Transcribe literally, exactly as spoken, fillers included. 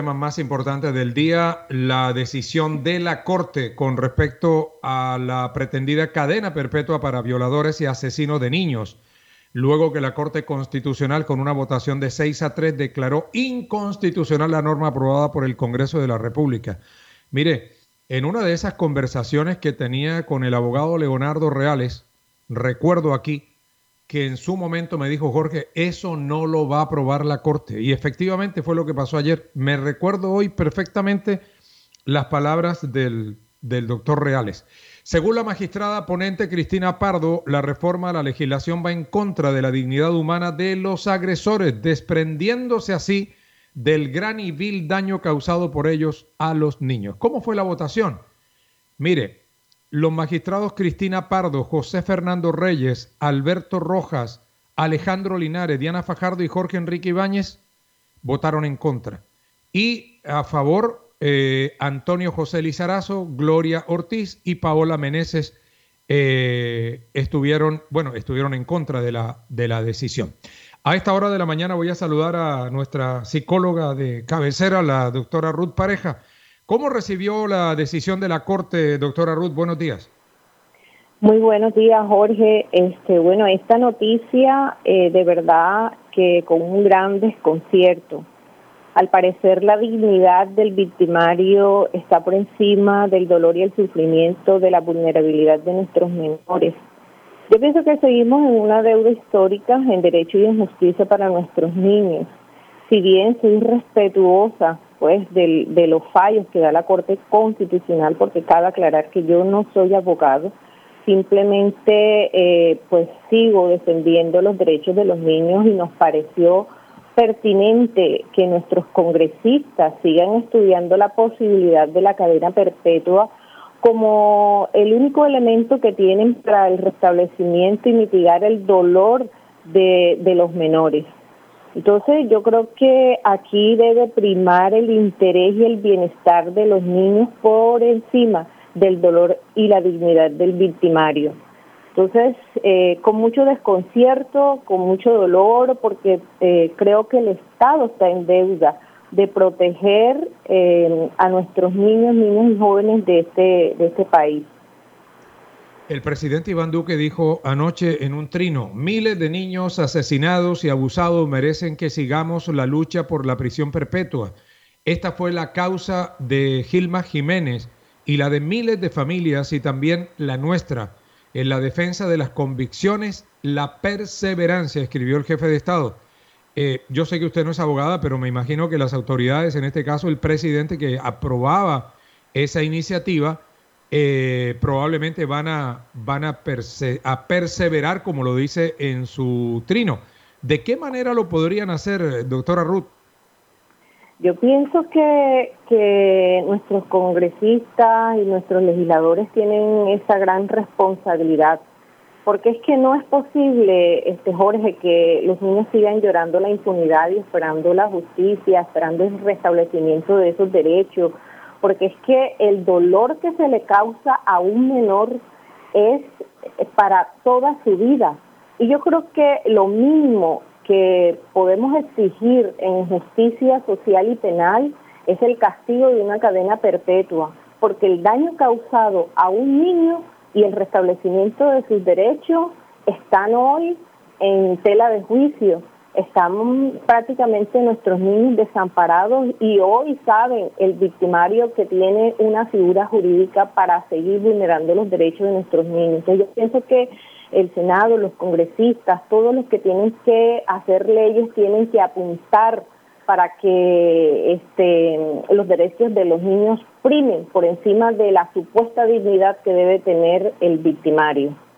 Temas más importantes del día, la decisión de la Corte con respecto a la pretendida cadena perpetua para violadores y asesinos de niños, luego que la Corte Constitucional, con una votación de seis a tres, declaró inconstitucional la norma aprobada por el Congreso de la República. Mire, en una de esas conversaciones que tenía con el abogado Leonardo Reales, recuerdo aquí que en su momento me dijo: Jorge, eso no lo va a aprobar la Corte. Y efectivamente fue lo que pasó ayer. Me recuerdo hoy perfectamente las palabras del, del doctor Reales. Según la magistrada ponente Cristina Pardo, la reforma a la legislación va en contra de la dignidad humana de los agresores, desprendiéndose así del gran y vil daño causado por ellos a los niños. ¿Cómo fue la votación? Mire, los magistrados Cristina Pardo, José Fernando Reyes, Alberto Rojas, Alejandro Linares, Diana Fajardo y Jorge Enrique Ibáñez votaron en contra. Y a favor, eh, Antonio José Lizarazo, Gloria Ortiz y Paola Meneses eh, estuvieron, bueno, estuvieron en contra de la, de la decisión. A esta hora de la mañana voy a saludar a nuestra psicóloga de cabecera, la doctora Ruth Pareja. ¿Cómo recibió la decisión de la Corte, doctora Ruth? Buenos días. Muy buenos días, Jorge. Este, bueno, esta noticia eh, de verdad que con un gran desconcierto. Al parecer la dignidad del victimario está por encima del dolor y el sufrimiento de la vulnerabilidad de nuestros menores. Yo pienso que seguimos en una deuda histórica en derecho y en justicia para nuestros niños. Si bien soy respetuosa pues de, de los fallos que da la Corte Constitucional, porque cabe aclarar que yo no soy abogado, simplemente eh, pues sigo defendiendo los derechos de los niños y nos pareció pertinente que nuestros congresistas sigan estudiando la posibilidad de la cadena perpetua como el único elemento que tienen para el restablecimiento y mitigar el dolor de, de los menores. Entonces yo creo que aquí debe primar el interés y el bienestar de los niños por encima del dolor y la dignidad del victimario. Entonces, eh, con mucho desconcierto, con mucho dolor, porque eh, creo que el Estado está en deuda de proteger eh, a nuestros niños, niños y jóvenes de este, de este país. El presidente Iván Duque dijo anoche en un trino: miles de niños asesinados y abusados merecen que sigamos la lucha por la prisión perpetua. Esta fue la causa de Gilma Jiménez y la de miles de familias, y también la nuestra, en la defensa de las convicciones, la perseverancia, escribió el jefe de Estado. Eh, yo sé que usted no es abogada, pero me imagino que las autoridades, en este caso el presidente que aprobaba esa iniciativa, eh, probablemente van a, van a, perse a perseverar, como lo dice en su trino. ¿De qué manera lo podrían hacer, doctora Ruth? Yo pienso que, que nuestros congresistas y nuestros legisladores tienen esa gran responsabilidad, porque es que no es posible, este Jorge, que los niños sigan llorando la impunidad y esperando la justicia, esperando el restablecimiento de esos derechos, porque es que el dolor que se le causa a un menor es para toda su vida. Y yo creo que lo mínimo que podemos exigir en justicia social y penal es el castigo de una cadena perpetua, porque el daño causado a un niño y el restablecimiento de sus derechos están hoy en tela de juicio. Estamos prácticamente nuestros niños desamparados y hoy saben el victimario que tiene una figura jurídica para seguir vulnerando los derechos de nuestros niños. Entonces yo pienso que el Senado, los congresistas, todos los que tienen que hacer leyes tienen que apuntar para que este, los derechos de los niños primen por encima de la supuesta dignidad que debe tener el victimario.